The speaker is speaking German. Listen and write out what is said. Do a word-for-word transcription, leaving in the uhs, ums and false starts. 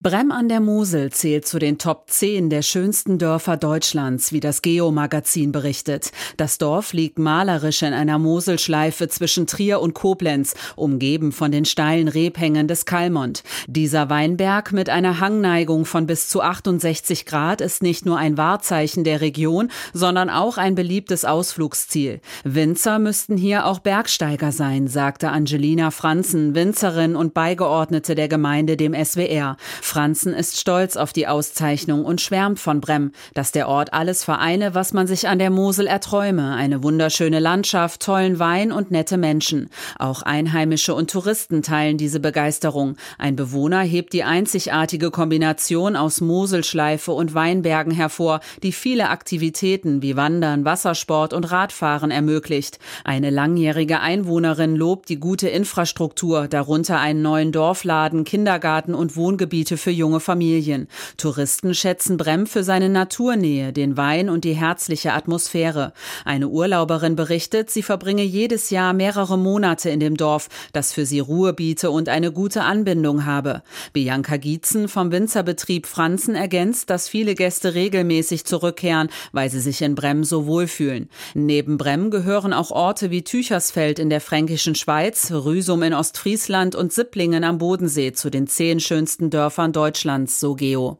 Bremm an der Mosel zählt zu den Top zehn der schönsten Dörfer Deutschlands, wie das Geo-Magazin berichtet. Das Dorf liegt malerisch in einer Moselschleife zwischen Trier und Koblenz, umgeben von den steilen Rebhängen des Kallmont. Dieser Weinberg mit einer Hangneigung von bis zu achtundsechzig Grad ist nicht nur ein Wahrzeichen der Region, sondern auch ein beliebtes Ausflugsziel. Winzer müssten hier auch Bergsteiger sein, sagte Angelina Franzen, Winzerin und Beigeordnete der Gemeinde dem S W R. Franzen ist stolz auf die Auszeichnung und schwärmt von Bremm, dass der Ort alles vereine, was man sich an der Mosel erträume. Eine wunderschöne Landschaft, tollen Wein und nette Menschen. Auch Einheimische und Touristen teilen diese Begeisterung. Ein Bewohner hebt die einzigartige Kombination aus Moselschleife und Weinbergen hervor, die viele Aktivitäten wie Wandern, Wassersport und Radfahren ermöglicht. Eine langjährige Einwohnerin lobt die gute Infrastruktur, darunter einen neuen Dorfladen, Kindergarten und Wohngebiete für junge Familien. Touristen schätzen Bremm für seine Naturnähe, den Wein und die herzliche Atmosphäre. Eine Urlauberin berichtet, sie verbringe jedes Jahr mehrere Monate in dem Dorf, das für sie Ruhe biete und eine gute Anbindung habe. Bianca Gietzen vom Winzerbetrieb Franzen ergänzt, dass viele Gäste regelmäßig zurückkehren, weil sie sich in Bremm so wohlfühlen. Neben Bremm gehören auch Orte wie Tüchersfeld in der fränkischen Schweiz, Rüsum in Ostfriesland und Sipplingen am Bodensee zu den zehn schönsten Dörfern Deutschlands, so Geo.